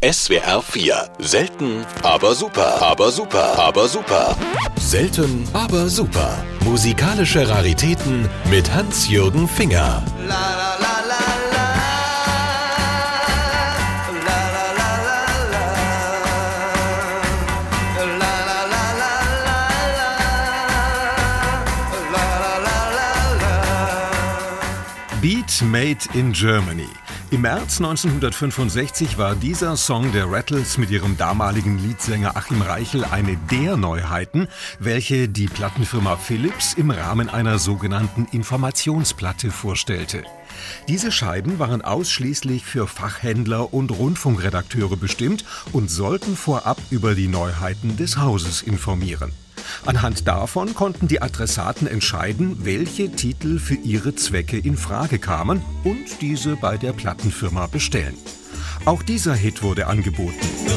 SWR 4. Selten, aber super. Aber super. Aber super. Selten, aber super. Musikalische Raritäten mit Hans-Jürgen Finger. Beat Made in Germany. Im März 1965 war dieser Song der Rattles mit ihrem damaligen Leadsänger Achim Reichel eine der Neuheiten, welche die Plattenfirma Philips im Rahmen einer sogenannten Informationsplatte vorstellte. Diese Scheiben waren ausschließlich für Fachhändler und Rundfunkredakteure bestimmt und sollten vorab über die Neuheiten des Hauses informieren. Anhand davon konnten die Adressaten entscheiden, welche Titel für ihre Zwecke in Frage kamen und diese bei der Plattenfirma bestellen. Auch dieser Hit wurde angeboten.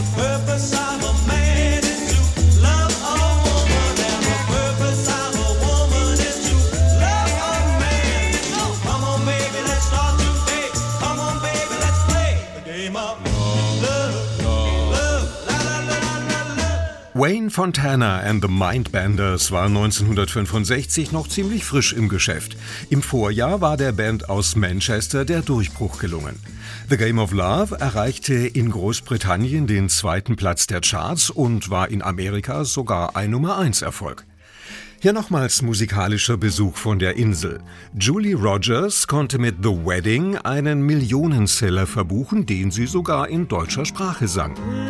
Wayne Fontana and the Mindbenders war 1965 noch ziemlich frisch im Geschäft. Im Vorjahr war der Band aus Manchester der Durchbruch gelungen. The Game of Love erreichte in Großbritannien den 2. Platz der Charts und war in Amerika sogar ein Nummer-1-Erfolg. Hier nochmals musikalischer Besuch von der Insel. Julie Rogers konnte mit The Wedding einen Millionenseller verbuchen, den sie sogar in deutscher Sprache sang.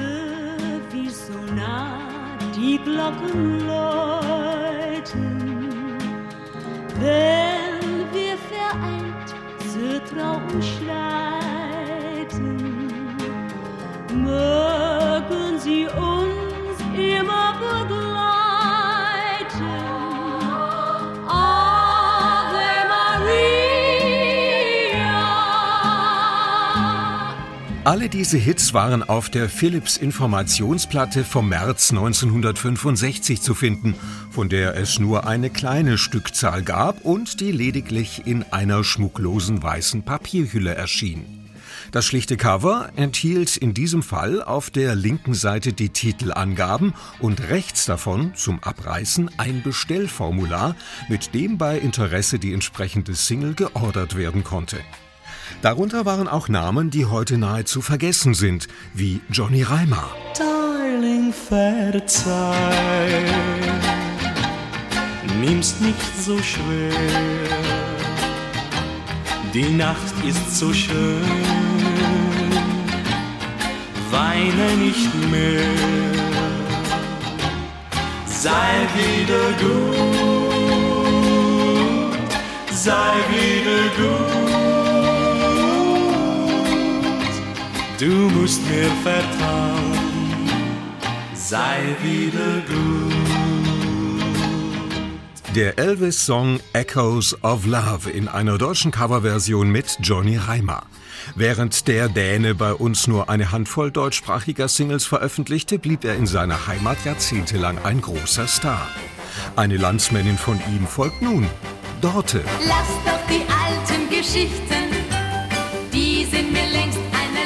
Die Glocken läuten, wenn wir vereint zur Trauung schreiten, mögen sie uns immer begleiten. Ave Maria. Alle diese Hits waren auf der Philips Informationsplatte vom März 1965 zu finden, von der es nur eine kleine Stückzahl gab und die lediglich in einer schmucklosen weißen Papierhülle erschien. Das schlichte Cover enthielt in diesem Fall auf der linken Seite die Titelangaben und rechts davon zum Abreißen ein Bestellformular, mit dem bei Interesse die entsprechende Single geordert werden konnte. Darunter waren auch Namen, die heute nahezu vergessen sind, wie Johnny Reimer. Darling, verzeih, nimm's nicht so schwer, die Nacht ist so schön, weine nicht mehr, sei wieder gut, sei wieder gut. Du musst mir vertrauen, sei wieder gut. Der Elvis-Song Echoes of Love in einer deutschen Coverversion mit Johnny Reimer. Während der Däne bei uns nur eine Handvoll deutschsprachiger Singles veröffentlichte, blieb er in seiner Heimat jahrzehntelang ein großer Star. Eine Landsmännin von ihm folgt nun, Dorte. Lass doch die alten Geschichten, die sind mir längst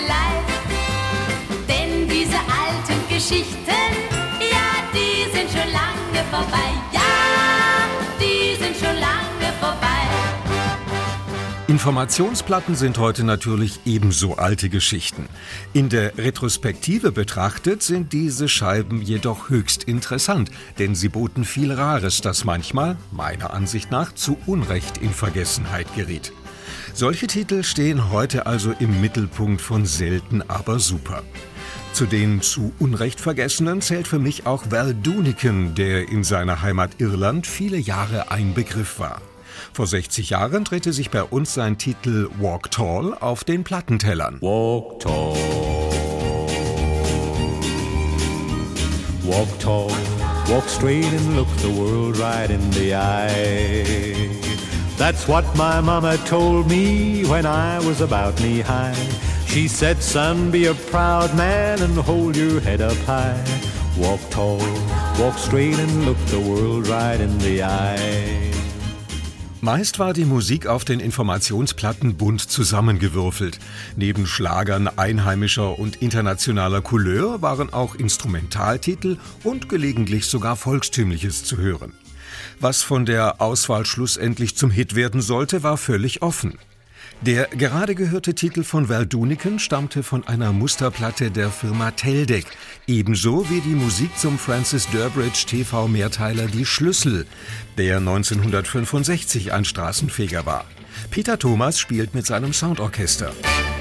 Geschichten, ja, die sind schon lange vorbei. Ja, die sind schon lange vorbei. Informationsplatten sind heute natürlich ebenso alte Geschichten. In der Retrospektive betrachtet sind diese Scheiben jedoch höchst interessant, denn sie boten viel Rares, das manchmal, meiner Ansicht nach, zu Unrecht in Vergessenheit geriet. Solche Titel stehen heute also im Mittelpunkt von Selten, aber super. Zu den zu Unrecht Vergessenen zählt für mich auch Val Doonican, der in seiner Heimat Irland viele Jahre ein Begriff war. Vor 60 Jahren drehte sich bei uns sein Titel Walk Tall auf den Plattentellern. Walk tall, walk tall, walk straight and look the world right in the eye. That's what my mama told me when I was about knee high. She said, son, be a proud man and hold your head up high. Walk tall, walk straight and look the world right in the eye. Meist war die Musik auf den Informationsplatten bunt zusammengewürfelt. Neben Schlagern einheimischer und internationaler Couleur waren auch Instrumentaltitel und gelegentlich sogar Volkstümliches zu hören. Was von der Auswahl schlussendlich zum Hit werden sollte, war völlig offen. Der gerade gehörte Titel von Val Doonican stammte von einer Musterplatte der Firma Teldec, ebenso wie die Musik zum Francis Durbridge TV-Mehrteiler Die Schlüssel, der 1965 ein Straßenfeger war. Peter Thomas spielt mit seinem Soundorchester.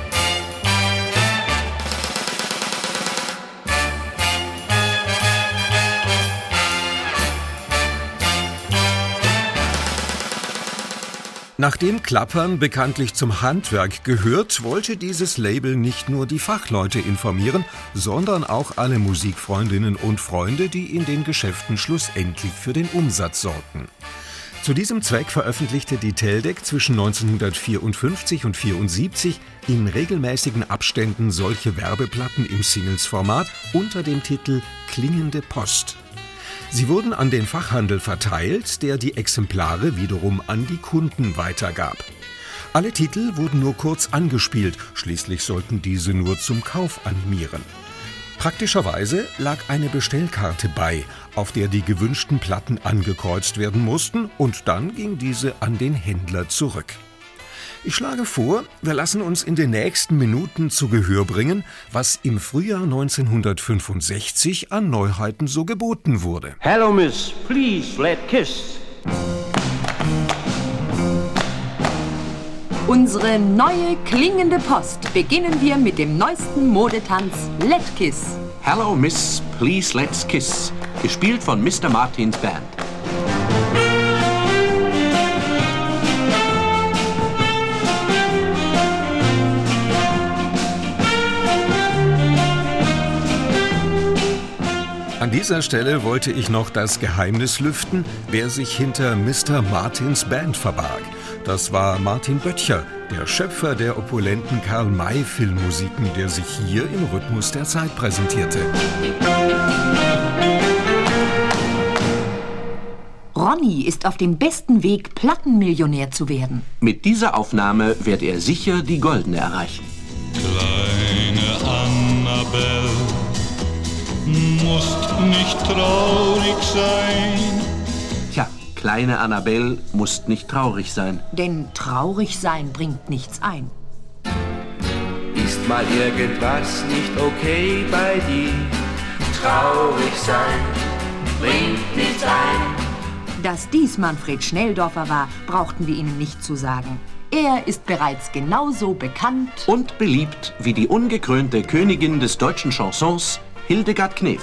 Nachdem Klappern bekanntlich zum Handwerk gehört, wollte dieses Label nicht nur die Fachleute informieren, sondern auch alle Musikfreundinnen und Freunde, die in den Geschäften schlussendlich für den Umsatz sorgten. Zu diesem Zweck veröffentlichte die Teldec zwischen 1954 und 1974 in regelmäßigen Abständen solche Werbeplatten im Singles-Format unter dem Titel Klingende Post. Sie wurden an den Fachhandel verteilt, der die Exemplare wiederum an die Kunden weitergab. Alle Titel wurden nur kurz angespielt, schließlich sollten diese nur zum Kauf animieren. Praktischerweise lag eine Bestellkarte bei, auf der die gewünschten Platten angekreuzt werden mussten, und dann ging diese an den Händler zurück. Ich schlage vor, wir lassen uns in den nächsten Minuten zu Gehör bringen, was im Frühjahr 1965 an Neuheiten so geboten wurde. Hello, Miss, please let kiss. Unsere neue klingende Post beginnen wir mit dem neuesten Modetanz Let Kiss. Hello, Miss, please let's kiss. Gespielt von Mr. Martins Band. An dieser Stelle wollte ich noch das Geheimnis lüften, wer sich hinter Mr. Martins Band verbarg. Das war Martin Böttcher, der Schöpfer der opulenten Karl-May-Filmmusiken, der sich hier im Rhythmus der Zeit präsentierte. Ronny ist auf dem besten Weg, Plattenmillionär zu werden. Mit dieser Aufnahme wird er sicher die Goldene erreichen. Kleine Annabelle, musst nicht traurig sein. Tja, kleine Annabelle, musst nicht traurig sein. Denn traurig sein bringt nichts ein. Ist mal irgendwas nicht okay bei dir? Traurig sein bringt nichts ein. Dass dies Manfred Schnelldorfer war, brauchten wir Ihnen nicht zu sagen. Er ist bereits genauso bekannt und beliebt wie die ungekrönte Königin des deutschen Chansons, Hildegard Knef.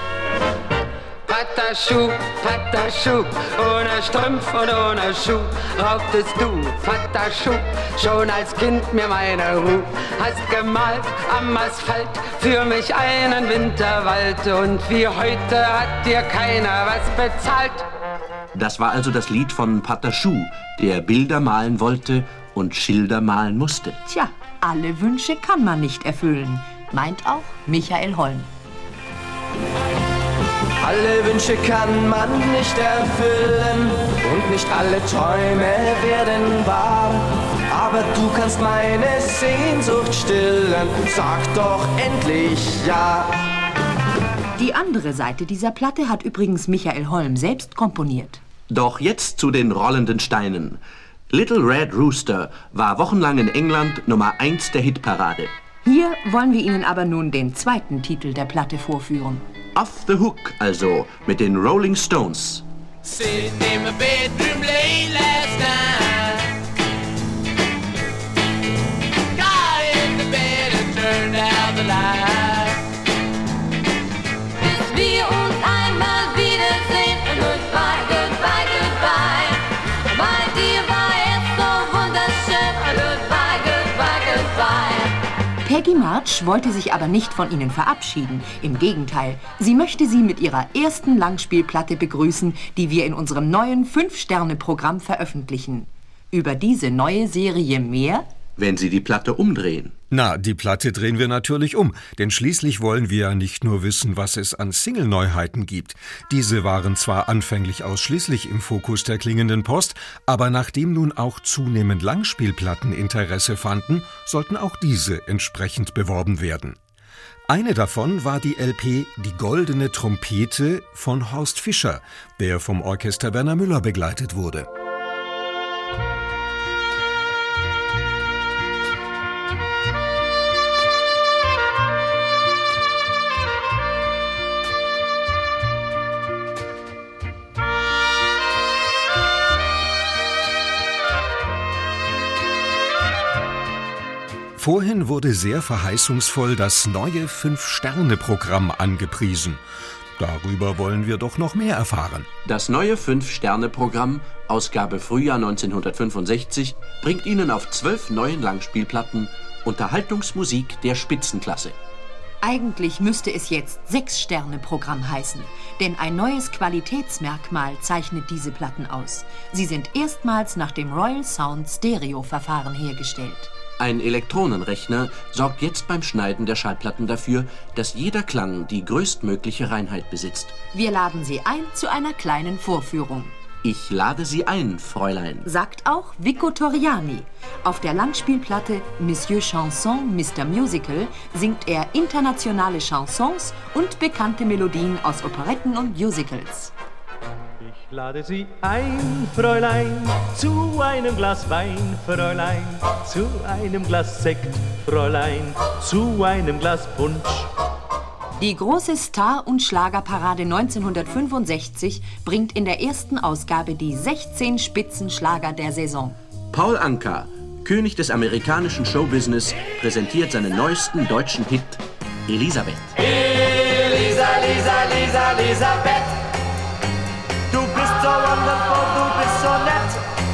Vater Schub, ohne Strumpf und ohne Schuh, rauchtest du, Vater Schub, schon als Kind mir meine Ruhe. Hast gemalt am Asphalt für mich einen Winterwald und wie heute hat dir keiner was bezahlt. Das war also das Lied von Pater Schuh, der Bilder malen wollte und Schilder malen musste. Tja, alle Wünsche kann man nicht erfüllen, meint auch Michael Holm. Alle Wünsche kann man nicht erfüllen und nicht alle Träume werden wahr. Aber du kannst meine Sehnsucht stillen, sag doch endlich ja. Die andere Seite dieser Platte hat übrigens Michael Holm selbst komponiert. Doch jetzt zu den rollenden Steinen. Little Red Rooster war wochenlang in England Nummer 1 der Hitparade. Hier wollen wir Ihnen aber nun den zweiten Titel der Platte vorführen. Off the Hook also, mit den Rolling Stones. Sitting in my bedroom late last night, got in the bed and turned out the light. Bis wir uns einmal wiedersehen, goodbye, goodbye, goodbye. Bei dir war es so wunderschön, goodbye, goodbye, goodbye. Peggy March wollte sich aber nicht von Ihnen verabschieden. Im Gegenteil, sie möchte Sie mit ihrer ersten Langspielplatte begrüßen, die wir in unserem neuen 5-Sterne-Programm veröffentlichen. Über diese neue Serie mehr, wenn Sie die Platte umdrehen. Na, die Platte drehen wir natürlich um, denn schließlich wollen wir ja nicht nur wissen, was es an Single-Neuheiten gibt. Diese waren zwar anfänglich ausschließlich im Fokus der Klingenden Post, aber nachdem nun auch zunehmend Langspielplatten Interesse fanden, sollten auch diese entsprechend beworben werden. Eine davon war die LP Die Goldene Trompete von Horst Fischer, der vom Orchester Werner Müller begleitet wurde. Vorhin wurde sehr verheißungsvoll das neue 5-Sterne-Programm angepriesen. Darüber wollen wir doch noch mehr erfahren. Das neue 5-Sterne-Programm, Ausgabe Frühjahr 1965, bringt Ihnen auf 12 neuen Langspielplatten Unterhaltungsmusik der Spitzenklasse. Eigentlich müsste es jetzt 6-Sterne-Programm heißen, denn ein neues Qualitätsmerkmal zeichnet diese Platten aus. Sie sind erstmals nach dem Royal Sound Stereo-Verfahren hergestellt. Ein Elektronenrechner sorgt jetzt beim Schneiden der Schallplatten dafür, dass jeder Klang die größtmögliche Reinheit besitzt. Wir laden Sie ein zu einer kleinen Vorführung. Ich lade Sie ein, Fräulein, sagt auch Vico Torriani. Auf der Langspielplatte Monsieur Chanson, Mr. Musical singt er internationale Chansons und bekannte Melodien aus Operetten und Musicals. Ich lade Sie ein, Fräulein, zu einem Glas Wein, Fräulein, zu einem Glas Sekt, Fräulein, zu einem Glas Punsch. Die große Star- und Schlagerparade 1965 bringt in der ersten Ausgabe die 16 Spitzenschlager der Saison. Paul Anka, König des amerikanischen Showbusiness, präsentiert seinen neuesten deutschen Hit Elisabeth. Elisa, Lisa, Lisa, Elisabeth. Du bist so wonderful, du bist so nett.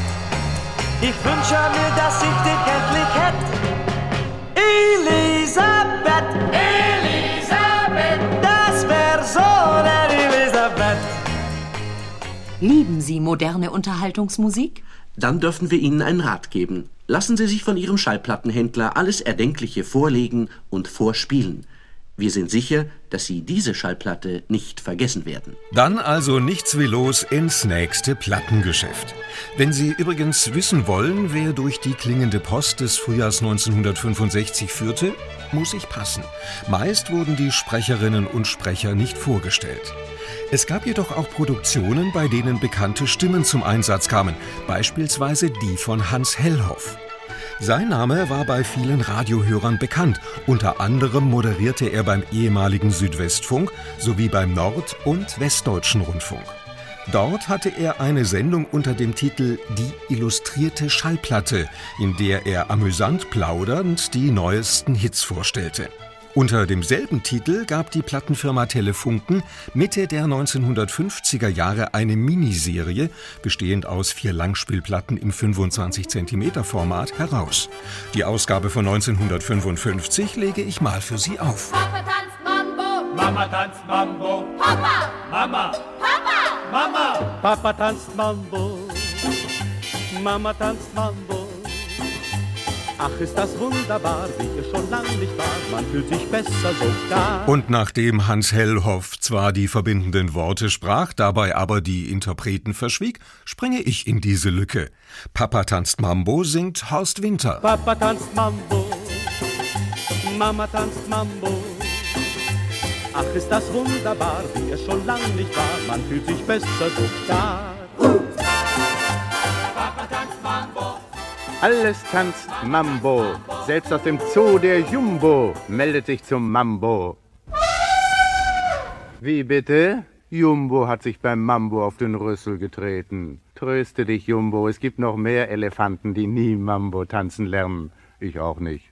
Ich wünsche mir, dass ich dich endlich hätt. Elisabeth, Elisabeth, das wär so eine Elisabeth. Lieben Sie moderne Unterhaltungsmusik? Dann dürfen wir Ihnen einen Rat geben. Lassen Sie sich von Ihrem Schallplattenhändler alles Erdenkliche vorlegen und vorspielen. Wir sind sicher, dass Sie diese Schallplatte nicht vergessen werden. Dann also nichts wie los ins nächste Plattengeschäft. Wenn Sie übrigens wissen wollen, wer durch die Klingende Post des Frühjahrs 1965 führte, muss ich passen. Meist wurden die Sprecherinnen und Sprecher nicht vorgestellt. Es gab jedoch auch Produktionen, bei denen bekannte Stimmen zum Einsatz kamen, beispielsweise die von Hans Hellhoff. Sein Name war bei vielen Radiohörern bekannt. Unter anderem moderierte er beim ehemaligen Südwestfunk sowie beim Nord- und Westdeutschen Rundfunk. Dort hatte er eine Sendung unter dem Titel Die illustrierte Schallplatte, in der er amüsant plaudernd die neuesten Hits vorstellte. Unter demselben Titel gab die Plattenfirma Telefunken Mitte der 1950er Jahre eine Miniserie, bestehend aus 4 Langspielplatten im 25-cm-Format, heraus. Die Ausgabe von 1955 lege ich mal für Sie auf. Papa tanzt Mambo, Mama tanzt Mambo, Papa, Mama, Papa, Mama. Papa tanzt Mambo, Mama tanzt Mambo. Ach, ist das wunderbar, wie es schon lang nicht war, man fühlt sich besser sogar. Und nachdem Hans Hellhoff zwar die verbindenden Worte sprach, dabei aber die Interpreten verschwieg, springe ich in diese Lücke. Papa tanzt Mambo singt Horst Winter. Papa tanzt Mambo, Mama tanzt Mambo. Ach, ist das wunderbar, wie es schon lang nicht war, man fühlt sich besser sogar. Papa tanzt Mambo, Alles tanzt Mambo, selbst aus dem Zoo der Jumbo meldet sich zum Mambo. Wie bitte? Jumbo hat sich beim Mambo auf den Rüssel getreten. Tröste dich, Jumbo, es gibt noch mehr Elefanten, die nie Mambo tanzen lernen. Ich auch nicht.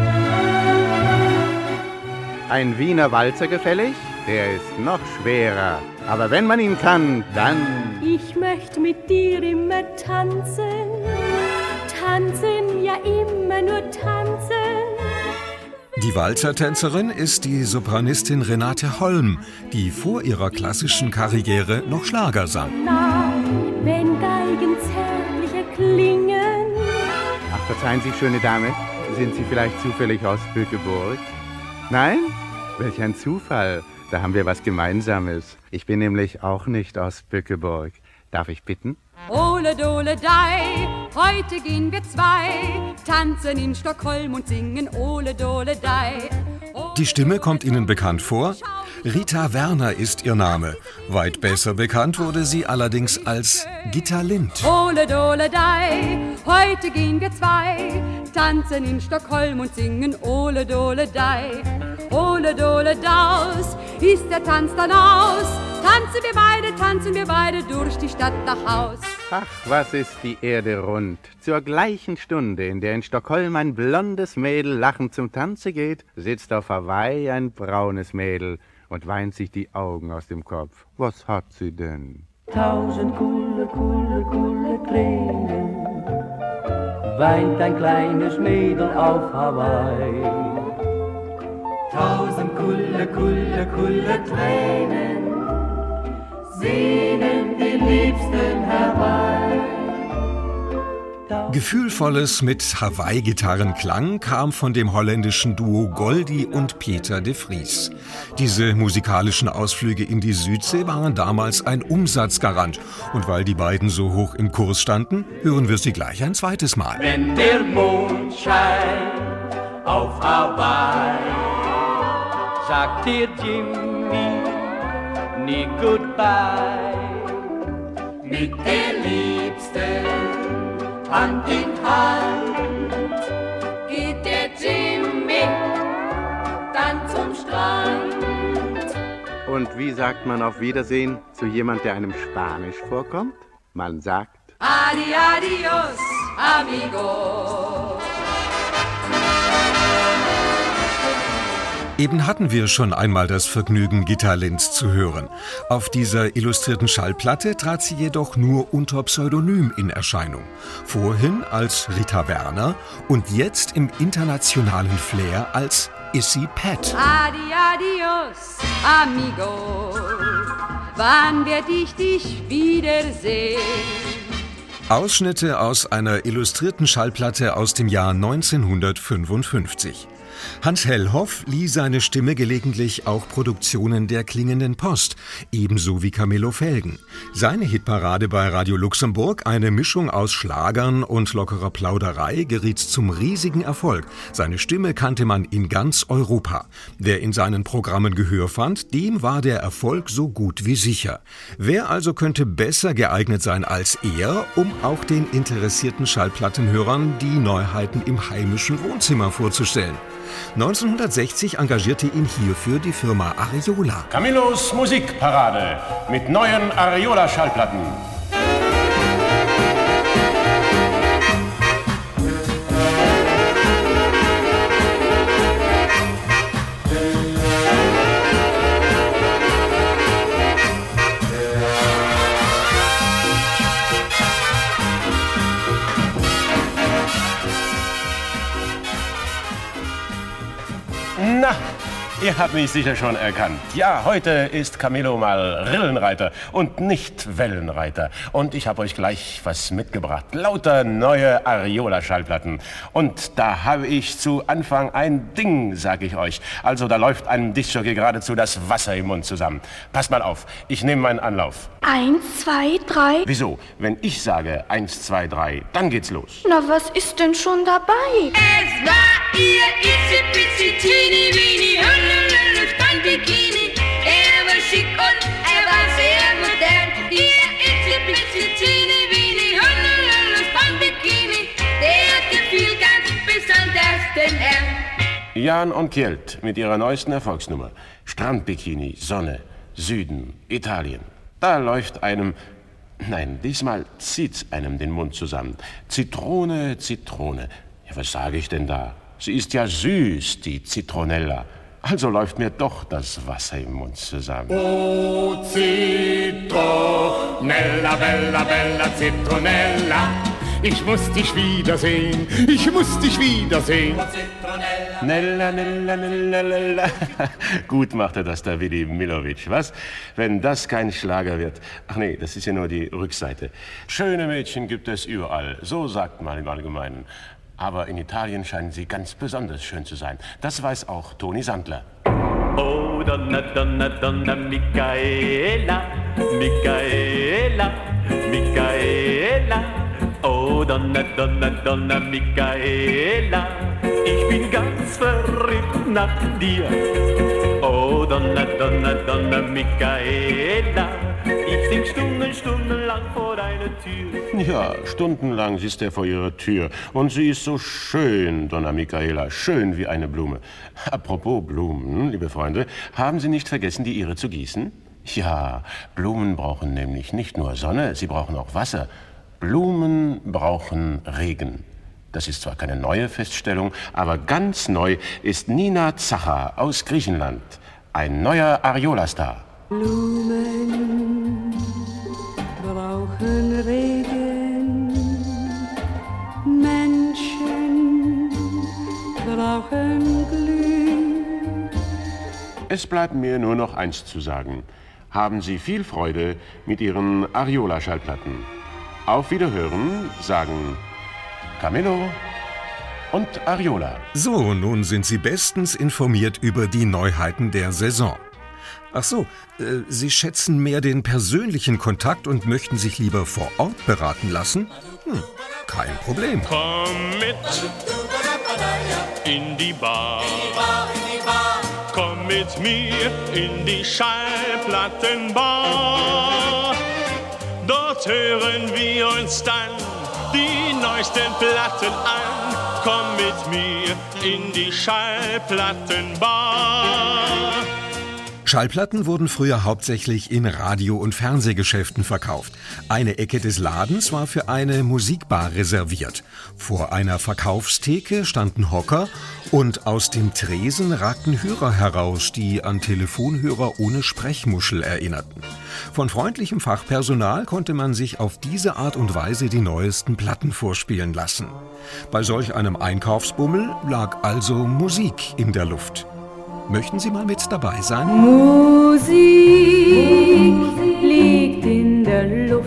Ein Wiener Walzer gefällig? Der ist noch schwerer. Aber wenn man ihn kann, dann... Ich möchte mit dir immer tanzen. Tanzen, ja immer nur tanzen. Die Walzertänzerin ist die Sopranistin Renate Holm, die vor ihrer klassischen Karriere noch Schlager sang. Na, wenn Geigen zärtlicher klingen. Ach, verzeihen Sie, schöne Dame, Sind Sie vielleicht zufällig aus Bückeburg? Nein? Welch ein Zufall. Da haben wir was Gemeinsames. Ich bin nämlich auch nicht aus Bückeburg. Darf ich bitten? Ole dole dei, heute gehen wir zwei, tanzen in Stockholm und singen Ole dole dei. Die Stimme kommt Ihnen bekannt vor? Rita Werner ist ihr Name. Weit besser bekannt wurde sie allerdings als Gitta Lind. Ole dole dei, heute gehen wir zwei, tanzen in Stockholm und singen Ole dole dei. Ole dole daus, ist der Tanz dann aus, tanzen wir beide durch die Stadt nach Haus. Ach, was ist die Erde rund. Zur gleichen Stunde, in der in Stockholm ein blondes Mädel lachend zum Tanze geht, sitzt auf Hawaii ein braunes Mädel und weint sich die Augen aus dem Kopf. Was hat sie denn? 1000 Kulle Tränen weint ein kleines Mädel auf Hawaii. 1000 Kulle Tränen sehnen die Liebsten herbei. Gefühlvolles mit Hawaii-Gitarrenklang kam von dem holländischen Duo Goldi und Peter de Vries. Diese musikalischen Ausflüge in die Südsee waren damals ein Umsatzgarant. Und weil die beiden so hoch im Kurs standen, hören wir sie gleich ein zweites Mal. Wenn der Mond scheint auf Hawaii, sagt dir Jimmy nie goodbye. Mit der Liebsten Hand in Hand geht der Jimmy dann zum Strand. Und wie sagt man auf Wiedersehen zu jemand, der einem Spanisch vorkommt? Man sagt Adios, amigo. Eben hatten wir schon einmal das Vergnügen, Gitta Lind zu hören. Auf dieser illustrierten Schallplatte trat sie jedoch nur unter Pseudonym in Erscheinung. Vorhin als Rita Werner und jetzt im internationalen Flair als Issy Pat. Adios, amigo. Wann werd ich dich wiedersehen? Ausschnitte aus einer illustrierten Schallplatte aus dem Jahr 1955. Hans Hellhoff lieh seine Stimme gelegentlich auch Produktionen der Klingenden Post, ebenso wie Camillo Felgen. Seine Hitparade bei Radio Luxemburg, eine Mischung aus Schlagern und lockerer Plauderei, geriet zum riesigen Erfolg. Seine Stimme kannte man in ganz Europa. Wer in seinen Programmen Gehör fand, dem war der Erfolg so gut wie sicher. Wer also könnte besser geeignet sein als er, um auch den interessierten Schallplattenhörern die Neuheiten im heimischen Wohnzimmer vorzustellen? 1960 engagierte ihn hierfür die Firma Ariola. Camillos Musikparade mit neuen Ariola-Schallplatten. Na, ihr habt mich sicher schon erkannt. Ja, heute ist Camillo mal Rillenreiter und nicht Wellenreiter. Und ich habe euch gleich was mitgebracht. Lauter neue Ariola-Schallplatten. Und da habe ich zu Anfang ein Ding, sag ich euch. Also da läuft einem Diskjockey geradezu das Wasser im Mund zusammen. Passt mal auf, ich nehme meinen Anlauf. 1, 2, 3. Wieso? Wenn ich sage 1, 2, 3, dann geht's los. Na, was ist denn schon dabei? Es war ihr Itzi-Pitzi-Teenie-Weenie Hülle-Lülle-Stand-Bikini. Er war schick und er war sehr modern. Ihr Itzi-Pitzi-Teenie-Weenie Hülle-Lülle-Stand-Bikini. Der gefiel ganz besonders den Herrn. Jan und Kjeld mit ihrer neuesten Erfolgsnummer. Strandbikini, Sonne, Süden, Italien. Da läuft einem... Nein, diesmal zieht's einem den Mund zusammen. Zitrone, Zitrone. Ja, was sage ich denn da? Sie ist ja süß, die Zitronella. Also läuft mir doch das Wasser im Mund zusammen. Oh, Zitronella, bella, bella Zitronella. Ich muss dich wiedersehen, ich muss dich wiedersehen. Nella, nella, nella, nella. Gut machte das der Willi Milovic, was? Wenn das kein Schlager wird. Ach nee, das ist ja nur die Rückseite. Schöne Mädchen gibt es überall, so sagt man im Allgemeinen. Aber in Italien scheinen sie ganz besonders schön zu sein. Das weiß auch Toni Sandler. Oh, Donna, Donna, Donna, Michaela, Michaela, Michaela. Oh, Donna, Donna, Donna, Michaela, ich bin ganz verrückt nach dir. Oh, Donna, Donna, Donna, Michaela, ich sing stundenlang vor deiner Tür. Ja, stundenlang sitzt er vor ihrer Tür. Und sie ist so schön, Donna Michaela, schön wie eine Blume. Apropos Blumen, liebe Freunde, haben Sie nicht vergessen, die Ihre zu gießen? Ja, Blumen brauchen nämlich nicht nur Sonne, sie brauchen auch Wasser. Blumen brauchen Regen. Das ist zwar keine neue Feststellung, aber ganz neu ist Nina Zacha aus Griechenland. Ein neuer Ariola-Star. Blumen brauchen Regen, Menschen brauchen Glück. Es bleibt mir nur noch eins zu sagen. Haben Sie viel Freude mit Ihren Ariola-Schallplatten. Auf Wiederhören sagen Camillo und Ariola. So, nun sind Sie bestens informiert über die Neuheiten der Saison. Ach so, Sie schätzen mehr den persönlichen Kontakt und möchten sich lieber vor Ort beraten lassen? Kein Problem. Komm mit in die Bar. Komm mit mir in die Schallplattenbar. Dort hören wir uns dann die neuesten Platten an. Komm mit mir in die Schallplattenbar. Schallplatten wurden früher hauptsächlich in Radio- und Fernsehgeschäften verkauft. Eine Ecke des Ladens war für eine Musikbar reserviert. Vor einer Verkaufstheke standen Hocker und aus dem Tresen ragten Hörer heraus, die an Telefonhörer ohne Sprechmuschel erinnerten. Von freundlichem Fachpersonal konnte man sich auf diese Art und Weise die neuesten Platten vorspielen lassen. Bei solch einem Einkaufsbummel lag also Musik in der Luft. Möchten Sie mal mit dabei sein? Musik liegt in der Luft,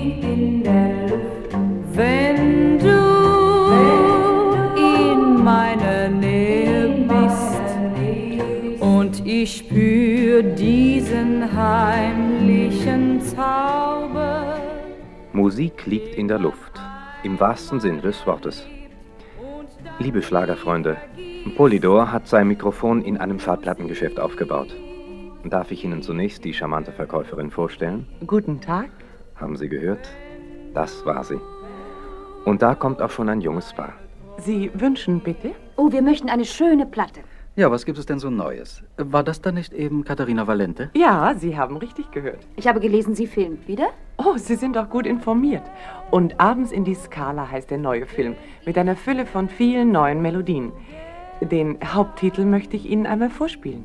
wenn du in meiner Nähe bist und ich spür diesen heimlichen Zauber. Musik liegt in der Luft, im wahrsten Sinne des Wortes. Liebe Schlagerfreunde, Polydor hat sein Mikrofon in einem Schallplattengeschäft aufgebaut. Darf ich Ihnen zunächst die charmante Verkäuferin vorstellen? Guten Tag. Haben Sie gehört? Das war sie. Und da kommt auch schon ein junges Paar. Sie wünschen bitte? Oh, wir möchten eine schöne Platte. Ja, was gibt es denn so Neues? War das dann nicht eben Katharina Valente? Ja, Sie haben richtig gehört. Ich habe gelesen, sie filmt wieder. Oh, Sie sind doch gut informiert. Und Abends in die Skala heißt der neue Film, mit einer Fülle von vielen neuen Melodien. Den Haupttitel möchte ich Ihnen einmal vorspielen.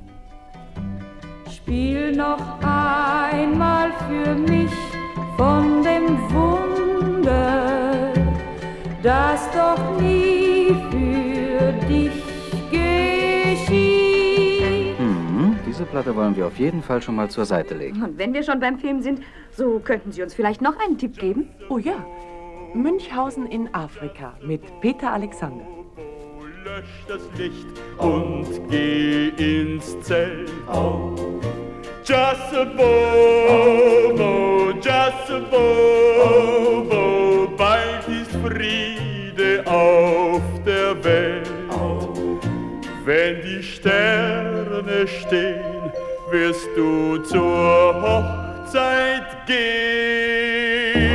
Spiel noch einmal für mich von dem Wunder, das doch nie für dich geschieht. Diese Platte wollen wir auf jeden Fall schon mal zur Seite legen. Und wenn wir schon beim Film sind, so könnten Sie uns vielleicht noch einen Tipp geben? Oh ja, Münchhausen in Afrika mit Peter Alexander. Lösch das Licht und geh ins Zelt. Oh. Just a Bobo, just a Bobo, bald ist Friede auf der Welt. Oh. Wenn die Sterne stehen, wirst du zur Hochzeit gehen.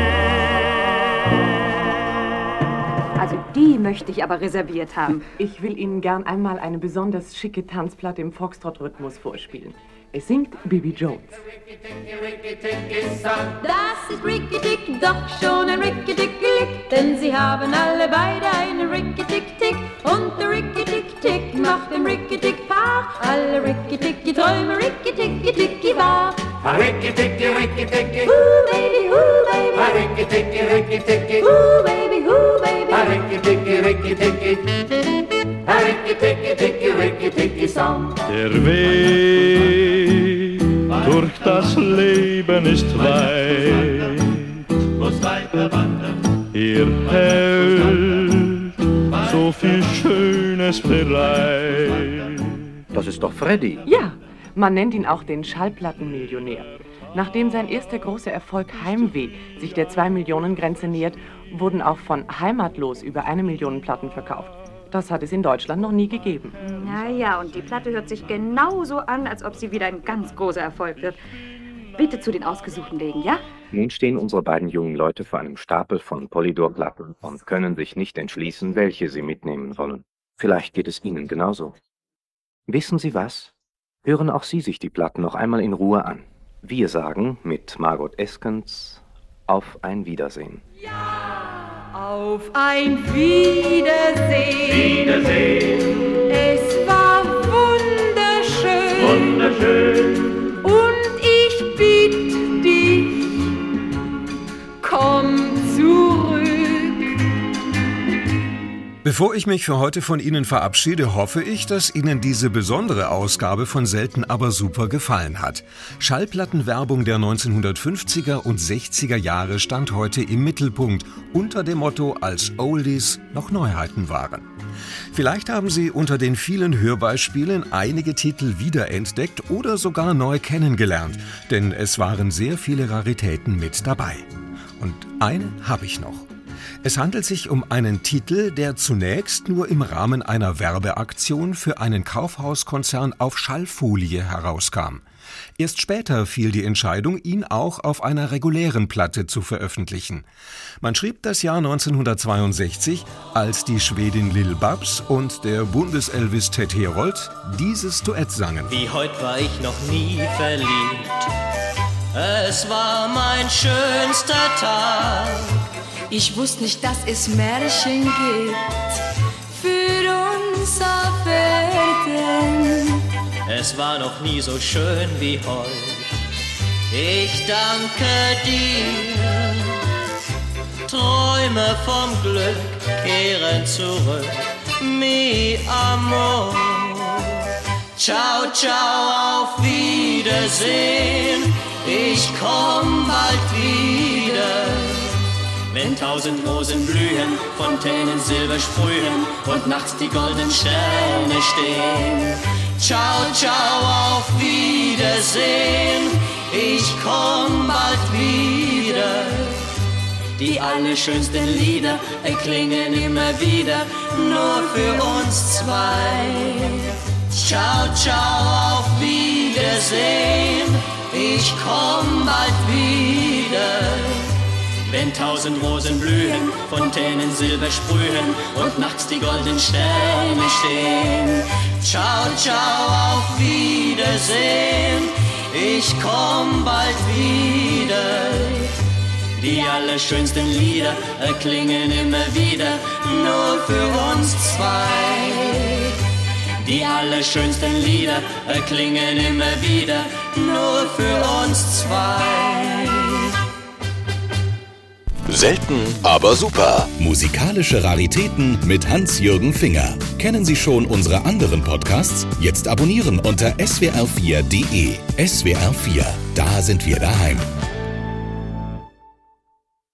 Also die möchte ich aber reserviert haben. Ich will Ihnen gern einmal eine besonders schicke Tanzplatte im Foxtrot-Rhythmus vorspielen. Es singt Bibi Jones. Das ist Ricky-Tick, doch schon ein Ricky-Tick-Lick, denn sie haben alle beide eine Ricky-Tick-Tick. Und der Ricky-Tick-Tick macht dem Ricky-Tick-Paar alle Ricky-Ticky-Träume Ricky-Ticky-Ticky wahr. Ricky-Ticky, Ricky-Ticky, Baby, baby, Ricky-Ticky, Ricky-Ticky, baby, baby, Ricky-Ticky, Ricky-Ticky, Ricky-Ticky, Ricky-Ticky Song. Der Weg durch das Leben ist weit, muss weiter wandern. Ihr hält so so viel Schönes bereit. Das ist doch Freddy. Ja, man nennt ihn auch den Schallplattenmillionär. Nachdem sein erster großer Erfolg Heimweh sich der 2-Millionen-Grenze nähert, wurden auch von Heimatlos über 1 Million Platten verkauft. Das hat es in Deutschland noch nie gegeben. Naja, und die Platte hört sich genauso an, als ob sie wieder ein ganz großer Erfolg wird. Bitte zu den Ausgesuchten legen, ja? Nun stehen unsere beiden jungen Leute vor einem Stapel von Polydor-Platten und können sich nicht entschließen, welche sie mitnehmen wollen. Vielleicht geht es Ihnen genauso. Wissen Sie was? Hören auch Sie sich die Platten noch einmal in Ruhe an. Wir sagen mit Margot Eskens auf ein Wiedersehen. Auf ein Wiedersehen. Wiedersehen. Es war wunderschön. Wunderschön. Und ich bitte dich, komm zurück. Bevor ich mich für heute von Ihnen verabschiede, hoffe ich, dass Ihnen diese besondere Ausgabe von Selten aber super gefallen hat. Schallplattenwerbung der 1950er und 60er Jahre stand heute im Mittelpunkt, unter dem Motto, als Oldies noch Neuheiten waren. Vielleicht haben Sie unter den vielen Hörbeispielen einige Titel wiederentdeckt oder sogar neu kennengelernt, denn es waren sehr viele Raritäten mit dabei. Und eine habe ich noch. Es handelt sich um einen Titel, der zunächst nur im Rahmen einer Werbeaktion für einen Kaufhauskonzern auf Schallfolie herauskam. Erst später fiel die Entscheidung, ihn auch auf einer regulären Platte zu veröffentlichen. Man schrieb das Jahr 1962, als die Schwedin Lill Babs und der Bundes-Elvis Ted Herold dieses Duett sangen. Wie heut war ich noch nie verliebt. Es war mein schönster Tag. Ich wusste nicht, dass es Märchen gibt für uns auf Erden. Es war noch nie so schön wie heut. Ich danke dir. Träume vom Glück kehren zurück. Mi amor. Ciao, ciao, auf Wiedersehen. Ich komm bald wieder. Wenn 1000 Rosen blühen, Fontänen Silber sprühen und nachts die goldenen Sterne stehen. Ciao, ciao, auf Wiedersehen, ich komm bald wieder. Die allerschönsten Lieder erklingen immer wieder, nur für uns zwei. Ciao, ciao, auf Wiedersehen, ich komm bald wieder. Wenn 1000 Rosen blühen, Fontänen Silber sprühen und nachts die goldenen Sterne stehen. Ciao, ciao, auf Wiedersehen, ich komm bald wieder. Die allerschönsten Lieder erklingen immer wieder, nur für uns zwei. Die allerschönsten Lieder erklingen immer wieder, nur für uns zwei. Selten, aber super. Musikalische Raritäten mit Hans-Jürgen Finger. Kennen Sie schon unsere anderen Podcasts? Jetzt abonnieren unter swr4.de. SWR4, da sind wir daheim.